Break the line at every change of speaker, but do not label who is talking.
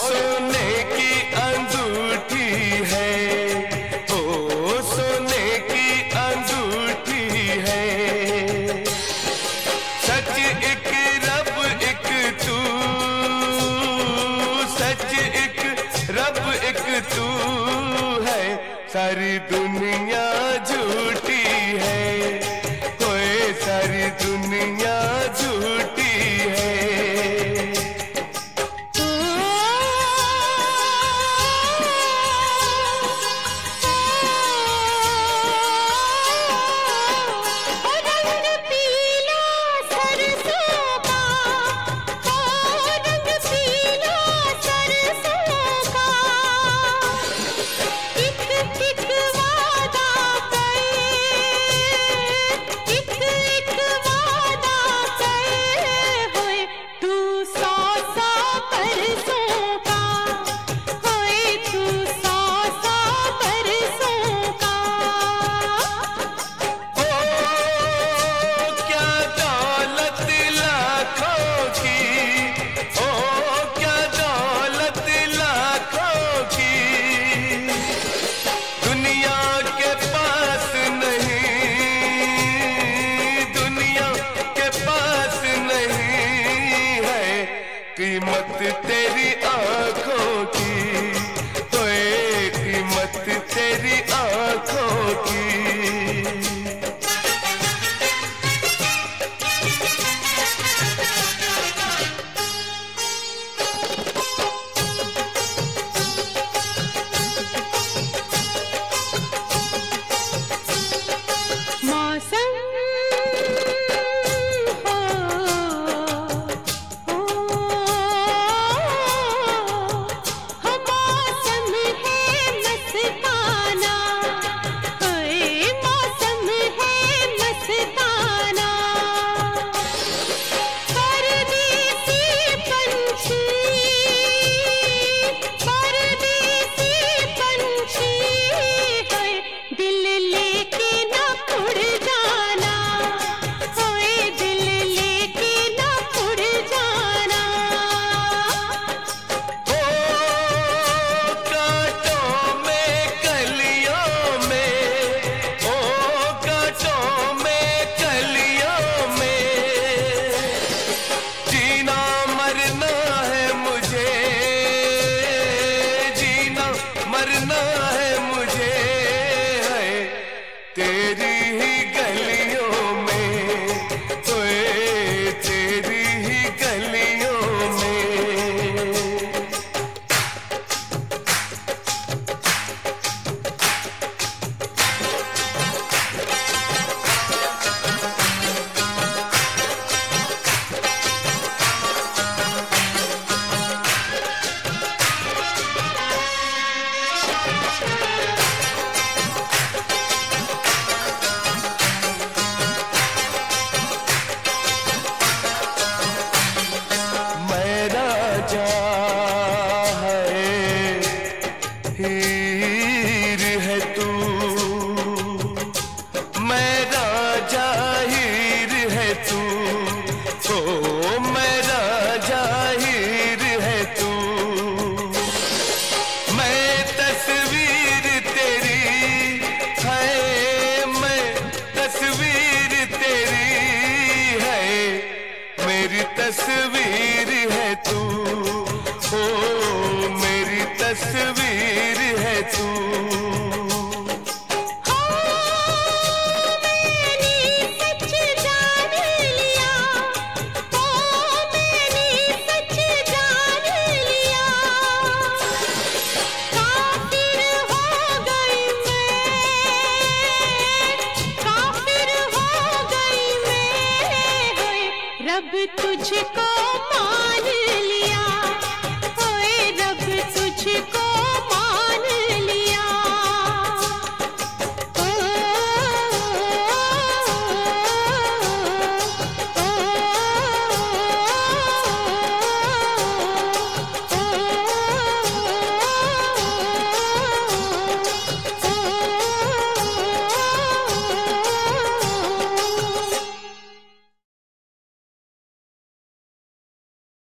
सोने की अंगूठी है, ओ सोने की अंगूठी है। सच एक रब एक तू, सच एक रब एक तू है, सारी दुनिया झूठी है, कोई सारी दुनिया झूठी है। कीमत तेरी आंखों की, ओए कीमत तेरी आंखों की। मरना है मुझे, है तेरी ही गलियों में, ओए तेरी ही गलियों में। हीर है तू, मैं राजा हीर है तू, ओ मैं राजा हीर है तू। मैं तस्वीर तेरी है, मैं तस्वीर तेरी है, मेरी तस्वीर है तू, ओ मेरी तस्वीर है तू।